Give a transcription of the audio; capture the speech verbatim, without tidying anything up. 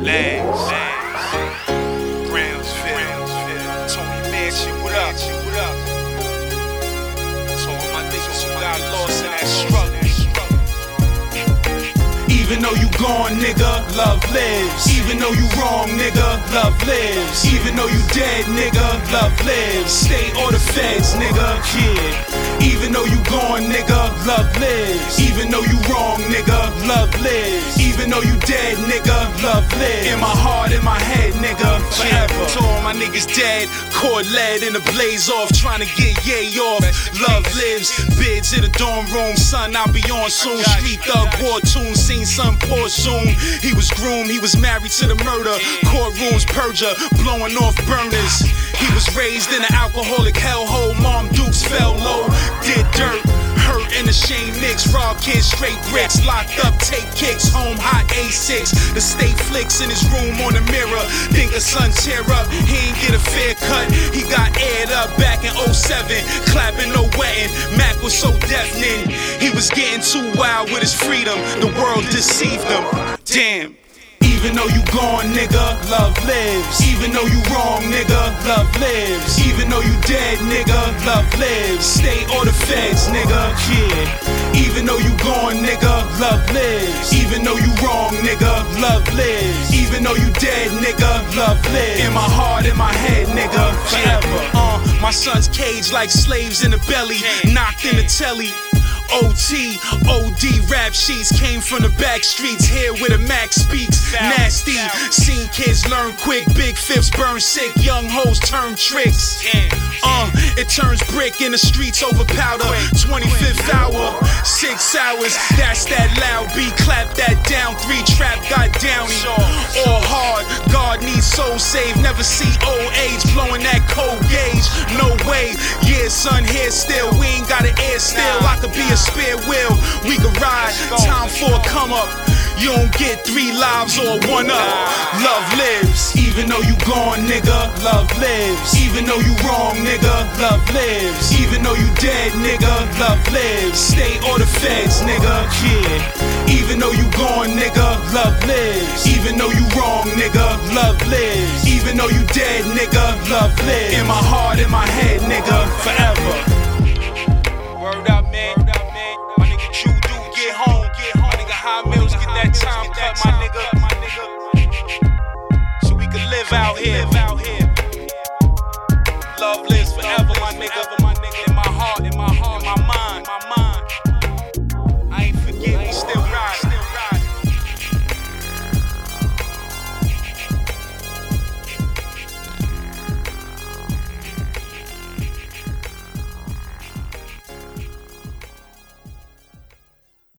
Lags, Brownsville, Tony Mansion, what up? What up? To all my niggas who got lost in that struggle. Even though you gone, nigga, love lives. Even though you wrong, nigga, love lives. Even though you dead, nigga, love lives. State or the feds, nigga, yeah. Even though you gone, nigga, love lives. Even though you wrong, nigga, love lives. Even though you dead, nigga, love lives. In my heart, in my head, nigga, forever. To all my niggas dead, cord lead in the blaze off, trying to get yay off. Love lives, bids in the dorm room, son, I'll be on soon. Street thug, war tune, seen son poor soon. He was groomed, he was married to the murder. Courtrooms, purger, blowing off burners. He was raised in an alcoholic hellhole. Mom Dukes fell low, did dirt, hurt in the shame mix. Raw kids, straight bricks, locked up, take kicks. Home hot A six, the state flicks in his room on the mirror. Think a son tear up, he ain't get a fair cut. He got aired up back in oh seven, clapping no wetting. Mac was so deafening, he was getting too wild with his freedom. The world deceived him, damn. Even though you gone, nigga, love lives. Even though you wrong, nigga, love lives. Even though you dead, nigga, love lives. State or the feds, nigga, yeah. Even though you gone, nigga, love lives. Even though you wrong, nigga, love lives. Even though you dead, nigga, love lives. In my heart, in my head, nigga, forever. Uh, my son's caged like slaves in the belly, knocked in the telly. O T, O D rap sheets came from the back streets. Here where the Mac speaks, nasty. Seen kids learn quick, big fifths burn sick, young hoes turn tricks. Uh, it turns brick in the streets over powder. twenty-fifth hour, six hours. That's that loud beat, clap that down. Three trap got downy. All hard, God needs soul save. Never see old age blowing that cold gauge. No way, yeah, son, here still. We ain't got an air still. I could be a spare wheel, we can ride. Time for a come up. You don't get three lives or one up. Love lives. Even though you gone, nigga, love lives. Even though you wrong, nigga, love lives. Even though you dead, nigga, love lives. State or the feds, nigga, yeah. Even though you gone, nigga, love lives. Even though you wrong, nigga, love lives. Even though you dead, nigga, love lives. In my heart, in my head, nigga, forever.